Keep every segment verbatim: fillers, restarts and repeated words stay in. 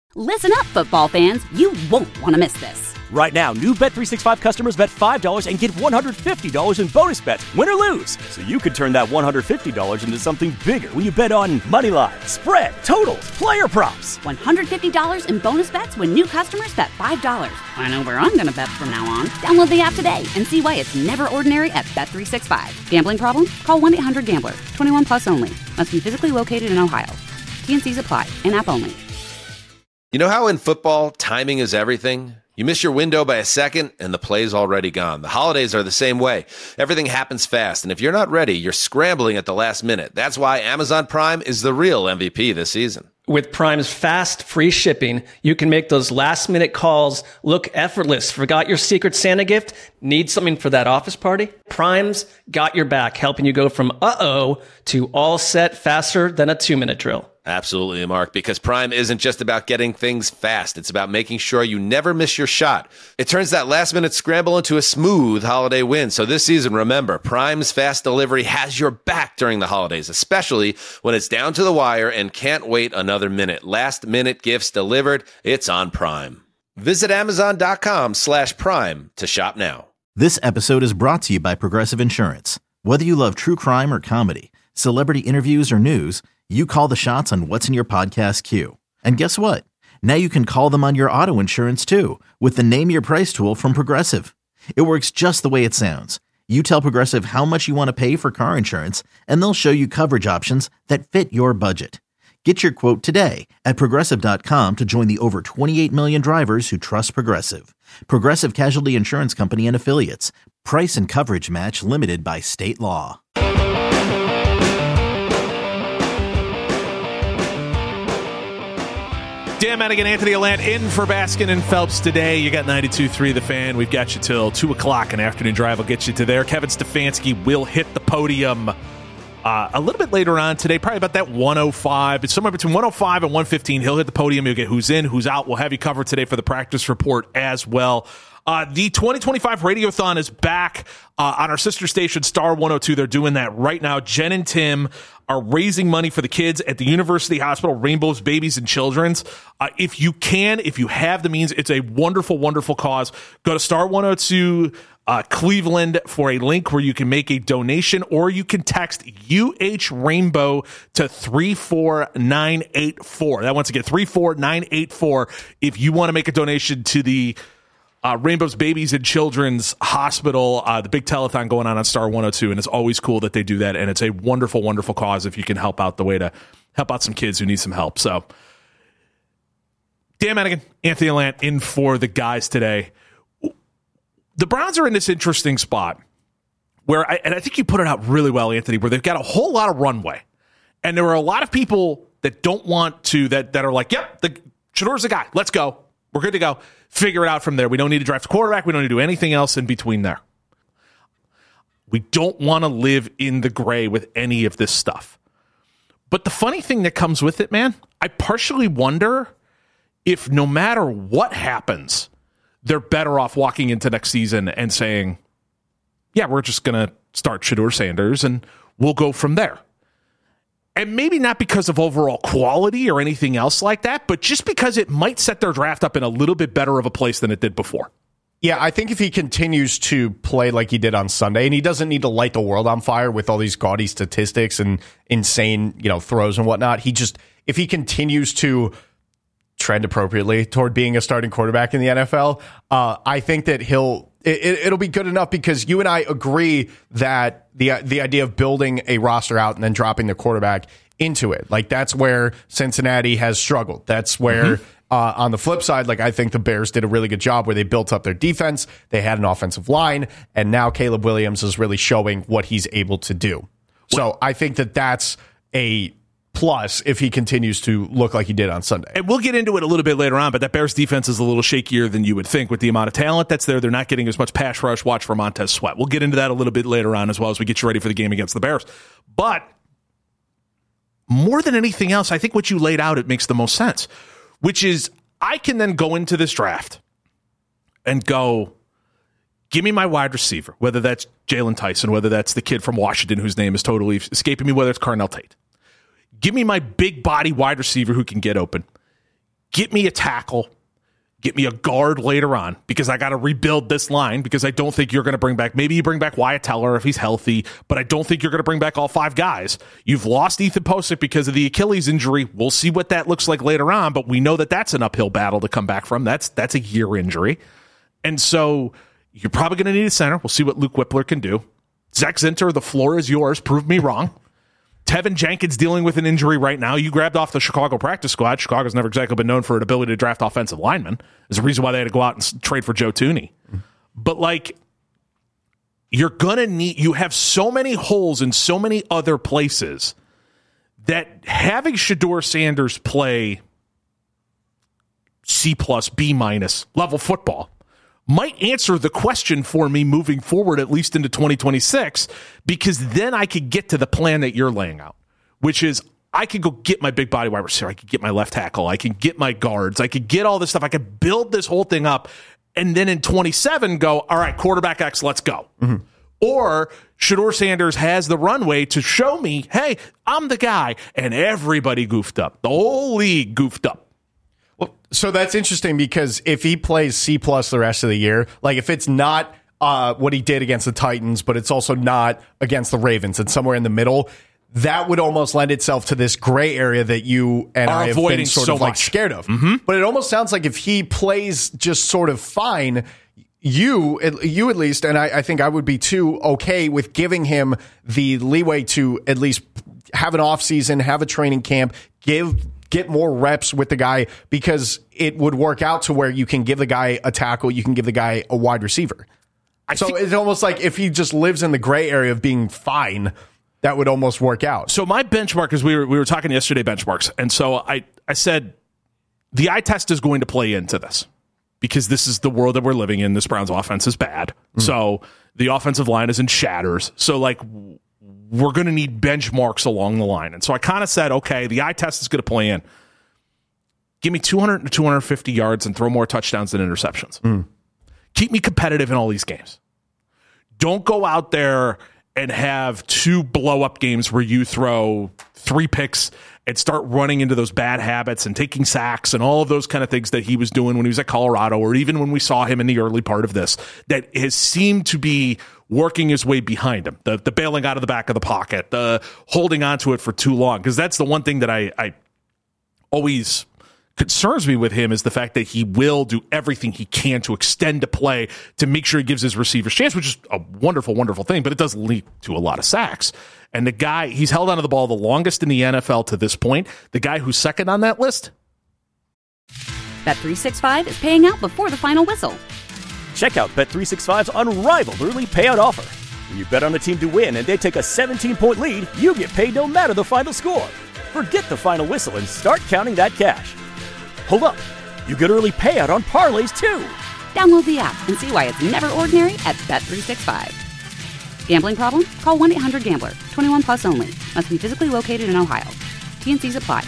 Listen up, football fans. You won't want to miss this. Right now, new Bet three sixty-five customers bet five dollars and get one hundred fifty dollars in bonus bets, win or lose. So you could turn that one hundred fifty dollars into something bigger when you bet on money line, spread, totals, player props. one hundred fifty dollars in bonus bets when new customers bet five dollars. I know where I'm going to bet from now on. Download the app today and see why it's never ordinary at Bet three sixty-five. Gambling problem? Call one eight hundred gambler. twenty-one plus only. Must be physically located in Ohio. T N Cs apply. In-app only. You know how in football, timing is everything? You miss your window by a second, and the play's already gone. The holidays are the same way. Everything happens fast, and if you're not ready, you're scrambling at the last minute. That's why Amazon Prime is the real M V P this season. With Prime's fast, free shipping, you can make those last-minute calls look effortless. Forgot your Secret Santa gift? Need something for that office party? Prime's got your back, helping you go from uh-oh to all set faster than a two-minute drill. Absolutely, Mark, because Prime isn't just about getting things fast. It's about making sure you never miss your shot. It turns that last-minute scramble into a smooth holiday win. So this season, remember, Prime's fast delivery has your back during the holidays, especially when it's down to the wire and can't wait another minute. Last-minute gifts delivered, it's on Prime. Visit Amazon.com slash Prime to shop now. This episode is brought to you by Progressive Insurance. Whether you love true crime or comedy, celebrity interviews or news, you call the shots on what's in your podcast queue. And guess what? Now you can call them on your auto insurance too with the Name Your Price tool from Progressive. It works just the way it sounds. You tell Progressive how much you want to pay for car insurance, and they'll show you coverage options that fit your budget. Get your quote today at Progressive dot com to join the over twenty-eight million drivers who trust Progressive. Progressive Casualty Insurance Company and Affiliates. Price and coverage match limited by state law. Dan Madigan, Anthony Allant in for Baskin and Phelps today. You got ninety-two point three The Fan. We've got you till two o'clock. An afternoon drive will get you to there. Kevin Stefanski will hit the podium uh, a little bit later on today, probably about that one oh five. It's somewhere between one oh five and one fifteen. He'll hit the podium. You'll get who's in, who's out. We'll have you covered today for the practice report as well. Uh, the twenty twenty-five Radiothon is back uh, on our sister station, Star one oh two. They're doing that right now. Jen and Tim are raising money for the kids at the University Hospital, Rainbows Babies and Children's. Uh, if you can, if you have the means, it's a wonderful, wonderful cause. Go to Star one oh two uh, Cleveland for a link where you can make a donation, or you can text U H Rainbow to three four nine eight four. That once again, three four nine eight four if you want to make a donation to the Uh, Rainbows Babies and Children's Hospital, uh, the big telethon going on on Star one oh two, and it's always cool that they do that, and it's a wonderful, wonderful cause if you can help out the way to help out some kids who need some help. So, Dan Madigan, Anthony Allant in for the guys today. The Browns are in this interesting spot where, I, and I think you put it out really well, Anthony, where they've got a whole lot of runway, and there are a lot of people that don't want to, that, that are like, yep, the Shadour's the guy, let's go. We're good to go. Figure it out from there. We don't need to draft a quarterback. We don't need to do anything else in between there. We don't want to live in the gray with any of this stuff. But the funny thing that comes with it, man, I partially wonder if no matter what happens, they're better off walking into next season and saying, yeah, we're just going to start Shedeur Sanders and we'll go from there. And maybe not because of overall quality or anything else like that, but just because it might set their draft up in a little bit better of a place than it did before. Yeah, I think if he continues to play like he did on Sunday, and he doesn't need to light the world on fire with all these gaudy statistics and insane, you know, throws and whatnot, he just, if he continues to trend appropriately toward being a starting quarterback in the N F L, uh, I think that he'll, It, it'll be good enough because you and I agree that the the idea of building a roster out and then dropping the quarterback into it, like that's where Cincinnati has struggled. That's where mm-hmm. uh, on the flip side, like I think the Bears did a really good job where they built up their defense. They had an offensive line, and now Caleb Williams is really showing what he's able to do. So I think that that's a plus if he continues to look like he did on Sunday. And we'll get into it a little bit later on, but that Bears defense is a little shakier than you would think with the amount of talent that's there. They're not getting as much pass rush. Watch for Montez Sweat. We'll get into that a little bit later on as well as we get you ready for the game against the Bears. But more than anything else, I think what you laid out, it makes the most sense, which is I can then go into this draft and go, give me my wide receiver, whether that's Jalen Tyson, whether that's the kid from Washington whose name is totally escaping me, whether it's Carnell Tate. Give me my big body wide receiver who can get open. get me a tackle, get me a guard later on, because I got to rebuild this line, because I don't think you're going to bring back, maybe you bring back Wyatt Teller if he's healthy, but I don't think you're going to bring back all five guys. You've lost Ethan Posick because of the Achilles injury. We'll see what that looks like later on, but we know that that's an uphill battle to come back from. That's that's a year injury. And so you're probably going to need a center. We'll see what Luke Whippler can do. Zach Zinter, the floor is yours. Prove me wrong. Tevin Jenkins dealing with an injury right now. You grabbed off the Chicago practice squad. Chicago's never exactly been known for an ability to draft offensive linemen. There's a reason why they had to go out and trade for Joe Thuney. But, like, you're going to need – you have so many holes in so many other places that having Shedeur Sanders play C plus, B minus level football might answer the question for me moving forward, at least into twenty twenty-six, because then I could get to the plan that you're laying out, which is I could go get my big body wide receiver. I could get my left tackle. I can get my guards. I could get all this stuff. I could build this whole thing up. And then in twenty-seven go, all right, quarterback X, let's go. Mm-hmm. Or Shedeur Sanders has the runway to show me, hey, I'm the guy. And everybody goofed up. The whole league goofed up. Well, so that's interesting, because if he plays C plus the rest of the year, like if it's not uh, what he did against the Titans, but it's also not against the Ravens, and somewhere in the middle, that would almost lend itself to this gray area that you and Are I have been sort so of like much. scared of. Mm-hmm. But it almost sounds like if he plays just sort of fine, you, you at least, and I, I think I would be too, okay with giving him the leeway to at least have an offseason, have a training camp, give get more reps with the guy, because it would work out to where you can give the guy a tackle, you can give the guy a wide receiver. I so it's almost like if he just lives in the gray area of being fine, that would almost work out. So my benchmark is we were we were talking yesterday benchmarks, and so I I said the eye test is going to play into this, because this is the world that we're living in. This Browns offense is bad, mm-hmm. so the offensive line is in shatters. So like, we're going to need benchmarks along the line. And so I kind of said, okay, the eye test is going to play in. Give me two hundred to two hundred fifty yards and throw more touchdowns than interceptions. Mm. Keep me competitive in all these games. Don't go out there and have two blow-up games where you throw three picks and start running into those bad habits and taking sacks and all of those kind of things that he was doing when he was at Colorado, or even when we saw him in the early part of this, that has seemed to be working his way behind him. The the bailing out of the back of the pocket, the holding on to it for too long. Because that's the one thing that I, I always concerns me with him, is the fact that he will do everything he can to extend the play to make sure he gives his receivers chance, which is a wonderful, wonderful thing, but it does lead to a lot of sacks. And the guy, he's held onto the ball the longest in the N F L to this point. The guy who's second on that list? Bet three sixty-five is paying out before the final whistle. Check out Bet three sixty-five's unrivaled early payout offer. When you bet on a team to win and they take a seventeen-point lead, you get paid no matter the final score. Forget the final whistle and start counting that cash. Hold up. You get early payout on parlays, too. Download the app and see why it's never ordinary at Bet three sixty-five. Gambling problem? Call one eight hundred gambler. twenty-one plus only. Must be physically located in Ohio. T and C's apply.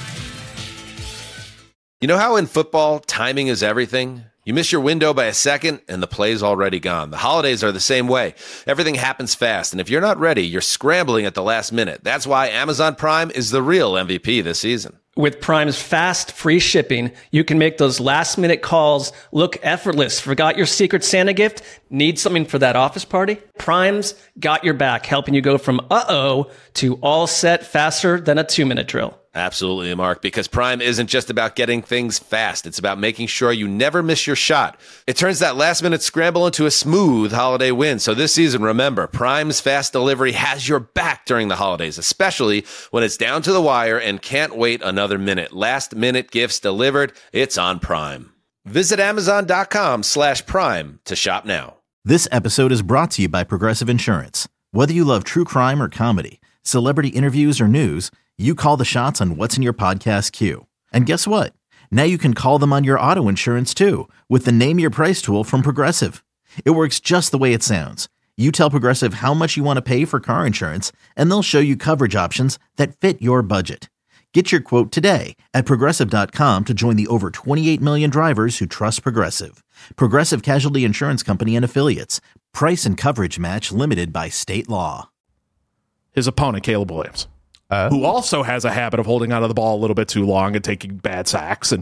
You know how in football, timing is everything? You miss your window by a second, and the play's already gone. The holidays are the same way. Everything happens fast, and if you're not ready, you're scrambling at the last minute. That's why Amazon Prime is the real M V P this season. With Prime's fast, free shipping, you can make those last-minute calls look effortless. Forgot your Secret Santa gift? Need something for that office party? Prime's got your back, helping you go from uh-oh to all set faster than a two-minute drill. Absolutely, Mark, because Prime isn't just about getting things fast. It's about making sure you never miss your shot. It turns that last-minute scramble into a smooth holiday win. So this season, remember, Prime's fast delivery has your back during the holidays, especially when it's down to the wire and can't wait another minute. Last-minute gifts delivered. It's on Prime. Visit Amazon.com slash Prime to shop now. This episode is brought to you by Progressive Insurance. Whether you love true crime or comedy, celebrity interviews or news, you call the shots on what's in your podcast queue. And guess what? Now you can call them on your auto insurance too, with the Name Your Price tool from Progressive. It works just the way it sounds. You tell Progressive how much you want to pay for car insurance, and they'll show you coverage options that fit your budget. Get your quote today at Progressive dot com to join the over twenty-eight million drivers who trust Progressive. Progressive Casualty Insurance Company and Affiliates. Price and coverage match limited by state law. His opponent, Caleb Williams. Uh, who also has a habit of holding onto the ball a little bit too long and taking bad sacks and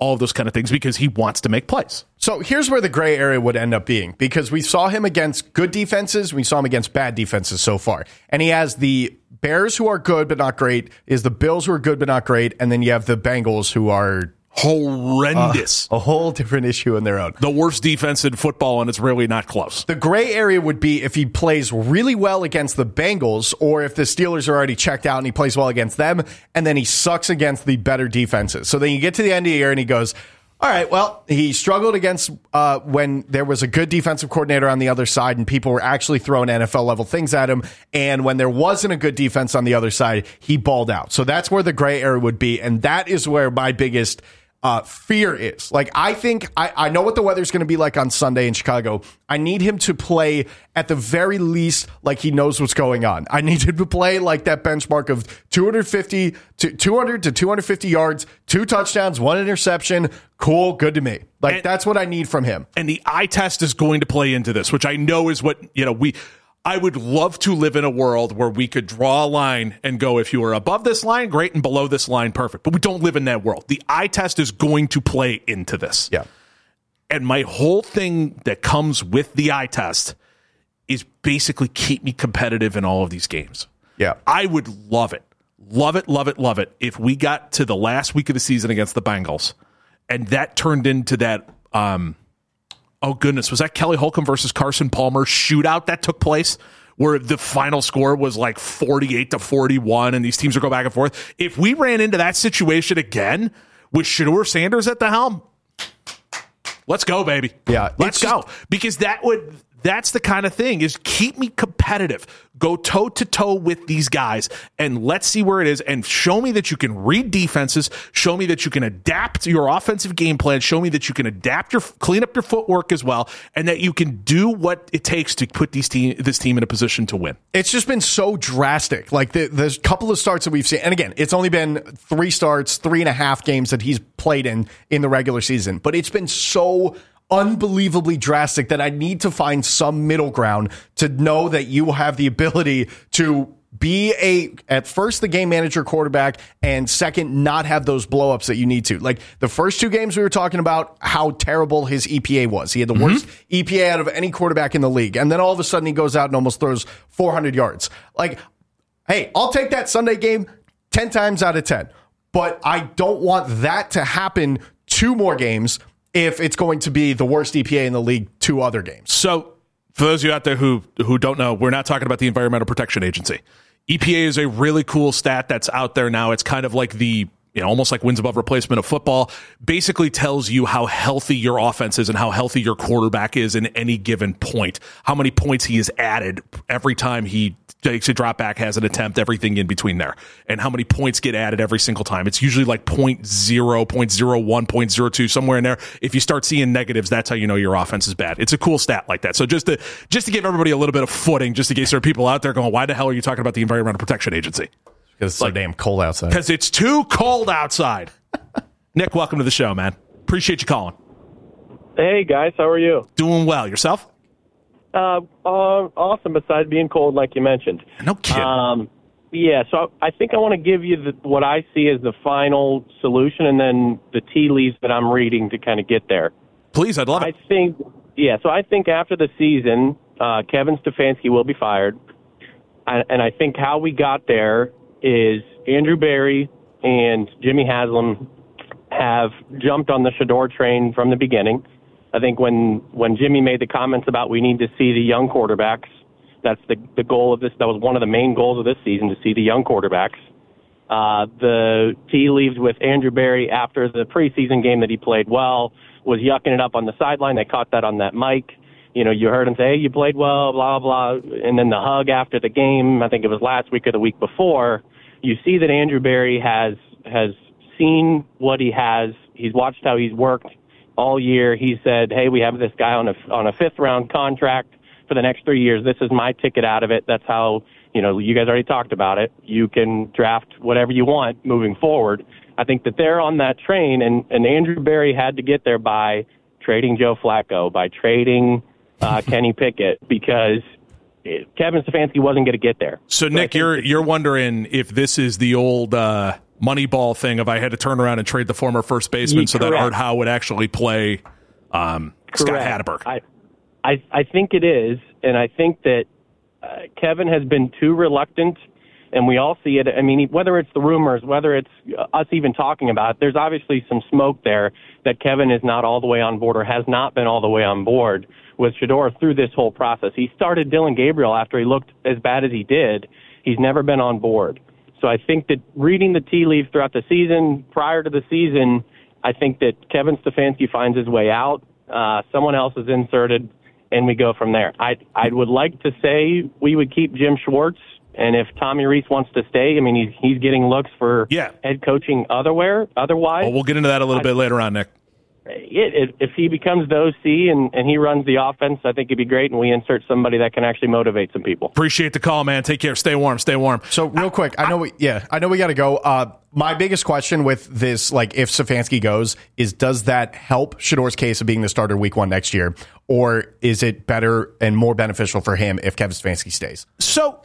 all of those kind of things because he wants to make plays. So here's where the gray area would end up being, because we saw him against good defenses, we saw him against bad defenses so far. And he has the Bears, who are good but not great, is the Bills, who are good but not great, and then you have the Bengals, who are horrendous. Uh, a whole different issue in their own. The worst defense in football, and it's really not close. The gray area would be if he plays really well against the Bengals, or if the Steelers are already checked out and he plays well against them, and then he sucks against the better defenses. So then you get to the end of the year and he goes, all right, well, he struggled against uh, when there was a good defensive coordinator on the other side and people were actually throwing N F L-level things at him. And when there wasn't a good defense on the other side, he balled out. So that's where the gray area would be. And that is where my biggest Uh, fear is. Like, I think, I, I know what the weather's going to be like on Sunday in Chicago. I need him to play at the very least like he knows what's going on. I need him to play like that benchmark of two fifty to two hundred to two fifty yards, two touchdowns, one interception. Cool, good to me. Like, and, that's what I need from him. And the eye test is going to play into this, which I know is what, you know, we... I would love to live in a world where we could draw a line and go, if you are above this line, great, and below this line, perfect. But we don't live in that world. The eye test is going to play into this. Yeah. And my whole thing that comes with the eye test is basically keep me competitive in all of these games. Yeah. I would love it. Love it, love it, love it if we got to the last week of the season against the Bengals and that turned into that um oh, goodness. Was that Kelly Holcomb versus Carson Palmer shootout that took place where the final score was like forty-eight to forty-one and these teams would go back and forth? If we ran into that situation again with Shedeur Sanders at the helm, let's go, baby. Yeah. Let's go. Because that would... That's the kind of thing, is keep me competitive. Go toe-to-toe with these guys, and let's see where it is, and show me that you can read defenses, show me that you can adapt your offensive game plan, show me that you can adapt your, clean up your footwork as well, and that you can do what it takes to put these team, this team in a position to win. It's just been so drastic. Like, the, there's a couple of starts that we've seen, and again, it's only been three starts, three and a half games that he's played in in the regular season, but it's been so unbelievably drastic that I need to find some middle ground to know that you have the ability to be a, at first, the game manager quarterback, and second, not have those blowups that you need to. Like, the first two games we were talking about how terrible his E P A was. He had the mm-hmm. worst E P A out of any quarterback in the league. And then all of a sudden he goes out and almost throws four hundred yards. Like, hey, I'll take that Sunday game ten times out of ten. But I don't want that to happen two more games if it's going to be the worst E P A in the league two other games. So, for those of you out there who who don't know, we're not talking about the Environmental Protection Agency. E P A is a really cool stat that's out there now. It's kind of like the, you know, almost like wins above replacement of football. Basically tells you how healthy your offense is and how healthy your quarterback is in any given point. How many points he has added every time he takes a drop back, has an attempt, everything in between there. And how many points get added every single time. It's usually like zero point zero, zero point zero one, zero point zero two, somewhere in there. If you start seeing negatives, that's how you know your offense is bad. It's a cool stat like that. So just to just to give everybody a little bit of footing, just in case there are people out there going, why the hell are you talking about the Environmental Protection Agency? Because it's like, so damn cold outside. Because it's too cold outside. Nick, welcome to the show, man. Appreciate you calling. Hey, guys. How are you? Doing well. Yourself? Uh, uh, awesome, besides being cold, like you mentioned. No kidding. Um, yeah, so I think I want to give you the, what I see as the final solution and then the tea leaves that I'm reading to kind of get there. Please, I'd love I it. I think, yeah, so I think after the season, uh, Kevin Stefanski will be fired. I, and I think how we got there is Andrew Berry and Jimmy Haslam have jumped on the Shedeur train from the beginning. I think when, when Jimmy made the comments about we need to see the young quarterbacks, that's the the goal of this. That was one of the main goals of this season, to see the young quarterbacks. Uh, the tea leaves with Andrew Berry after the preseason game that he played well, was yucking it up on the sideline. They caught that on that mic. You know, you heard him say, hey, you played well, blah, blah. And then the hug after the game, I think it was last week or the week before, you see that Andrew Berry has has seen what he has. He's watched how he's worked all year. He said, hey, we have this guy on a, on a fifth-round contract for the next three years. This is my ticket out of it. That's how, you know, you guys already talked about it. You can draft whatever you want moving forward. I think that they're on that train, and, and Andrew Berry had to get there by trading Joe Flacco, by trading uh, Kenny Pickett, because Kevin Stefanski wasn't going to get there. So, Nick, you're you're wondering if this is the old uh, money ball thing of I had to turn around and trade the former first baseman Yeah, so that correct. Art Howe would actually play um, Scott Correct. Hatteberg. I, I, I think it is, and I think that uh, Kevin has been too reluctant, and we all see it. I mean, whether it's the rumors, whether it's us even talking about it, there's obviously some smoke there that Kevin is not all the way on board or has not been all the way on board with Shedeur through this whole process. He started Dylan Gabriel after he looked as bad as he did. He's never been on board. So I think that reading the tea leaves throughout the season, prior to the season, I think that Kevin Stefanski finds his way out. Uh, someone else is inserted, and we go from there. I I would like to say we would keep Jim Schwartz, and if Tommy Reese wants to stay, I mean, he's he's getting looks for Yeah. head coaching otherwhere. Otherwise, Well, we'll get into that a little I- bit later on, Nick. it, it, if he becomes the O C and, and he runs the offense, I think it'd be great, and we insert somebody that can actually motivate some people. Appreciate the call, man. Take care. Stay warm. Stay warm. So real quick, I know we yeah, I know we got to go. Uh, my biggest question with this, like if Stefanski goes, is does that help Shedeur's case of being the starter week one next year, or is it better and more beneficial for him if Kevin Stefanski stays? So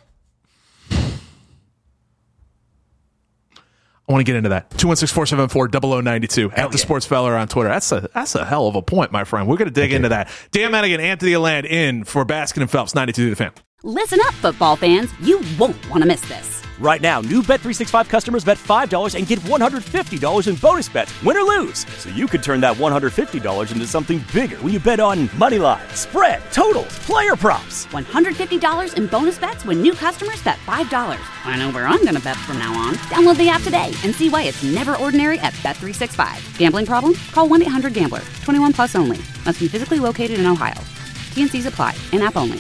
I want to get into that. two one six, four seven four, zero zero nine two at the Sports Feller on Twitter. That's a that's a hell of a point, my friend. We're going to dig into that. Dan Madigan, Anthony Land in for Baskin and Phelps, ninety-two The Fan. Listen up, football fans. You won't want to miss this. Right now, new Bet three sixty-five customers bet five dollars and get one hundred fifty dollars in bonus bets, win or lose. So you could turn that one hundred fifty dollars into something bigger when you bet on money line, spread, totals, player props. one hundred fifty dollars in bonus bets when new customers bet five dollars. I know where I'm going to bet from now on. Download the app today and see why it's never ordinary at Bet three sixty-five. Gambling problem? Call one eight hundred gambler. twenty-one plus only. Must be physically located in Ohio. T N Cs apply. In-app only.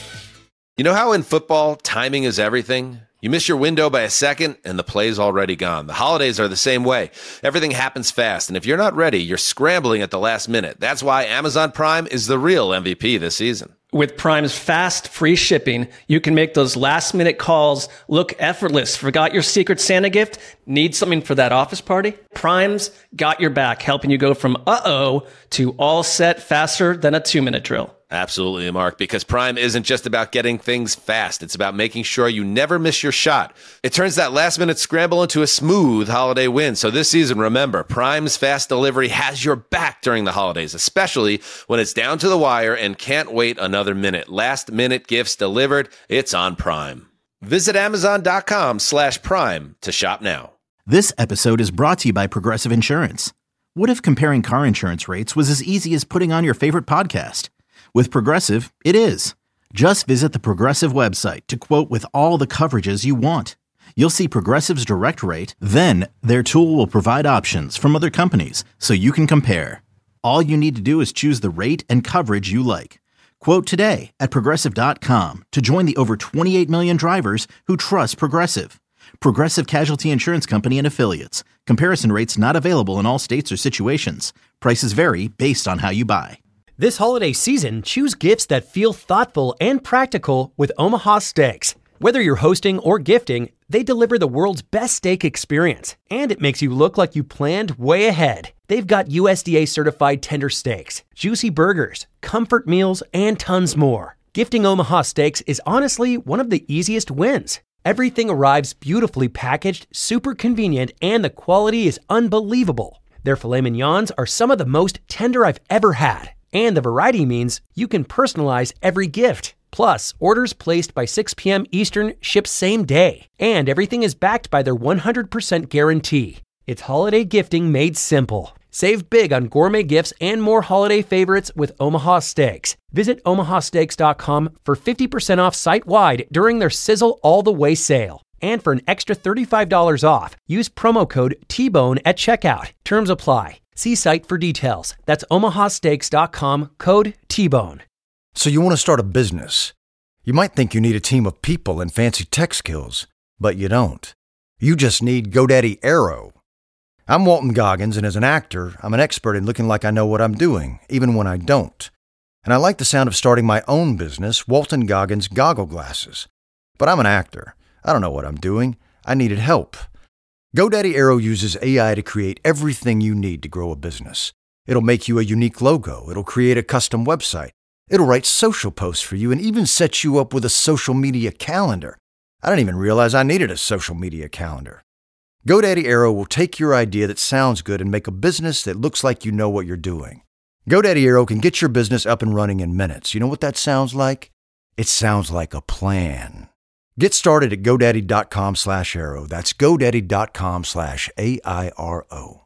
You know how in football, timing is everything? You miss your window by a second, and the play's already gone. The holidays are the same way. Everything happens fast, and if you're not ready, you're scrambling at the last minute. That's why Amazon Prime is the real M V P this season. With Prime's fast, free shipping, you can make those last-minute calls look effortless. Forgot your Secret Santa gift? Need something for that office party? Prime's got your back, helping you go from uh-oh to all set faster than a two-minute drill. Absolutely, Mark, because Prime isn't just about getting things fast. It's about making sure you never miss your shot. It turns that last-minute scramble into a smooth holiday win. So this season, remember, Prime's fast delivery has your back during the holidays, especially when it's down to the wire and can't wait another minute. Last-minute gifts delivered, it's on Prime. Visit Amazon.com slash Prime to shop now. This episode is brought to you by Progressive Insurance. What if comparing car insurance rates was as easy as putting on your favorite podcast? With Progressive, it is. Just visit the Progressive website to quote with all the coverages you want. You'll see Progressive's direct rate, then their tool will provide options from other companies so you can compare. All you need to do is choose the rate and coverage you like. Quote today at Progressive dot com to join the over twenty-eight million drivers who trust Progressive. Progressive Casualty Insurance Company and Affiliates. Comparison rates not available in all states or situations. Prices vary based on how you buy. This holiday season, choose gifts that feel thoughtful and practical with Omaha Steaks. Whether you're hosting or gifting, they deliver the world's best steak experience, and it makes you look like you planned way ahead. They've got U S D A certified tender steaks, juicy burgers, comfort meals, and tons more. Gifting Omaha Steaks is honestly one of the easiest wins. Everything arrives beautifully packaged, super convenient, and the quality is unbelievable. Their filet mignons are some of the most tender I've ever had. And the variety means you can personalize every gift. Plus, orders placed by six p.m. Eastern ship same day. And everything is backed by their one hundred percent guarantee. It's holiday gifting made simple. Save big on gourmet gifts and more holiday favorites with Omaha Steaks. Visit omaha steaks dot com for fifty percent off site-wide during their Sizzle All the Way sale. And for an extra thirty-five dollars off, use promo code T Bone at checkout. Terms apply. See site for details. That's omaha steaks dot com, code T Bone. So you want to start a business. You might think you need a team of people and fancy tech skills, but you don't. You just need GoDaddy Aero. I'm Walton Goggins, and as an actor, I'm an expert in looking like I know what I'm doing, even when I don't. And I like the sound of starting my own business, Walton Goggins Goggle Glasses. But I'm an actor. I don't know what I'm doing. I needed help. GoDaddy Aero uses A I to create everything you need to grow a business. It'll make you a unique logo. It'll create a custom website. It'll write social posts for you and even set you up with a social media calendar. I didn't even realize I needed a social media calendar. GoDaddy Aero will take your idea that sounds good and make a business that looks like you know what you're doing. GoDaddy Aero can get your business up and running in minutes. You know what that sounds like? It sounds like a plan. Get started at GoDaddy.com slash Aero. That's GoDaddy.com slash A I R O.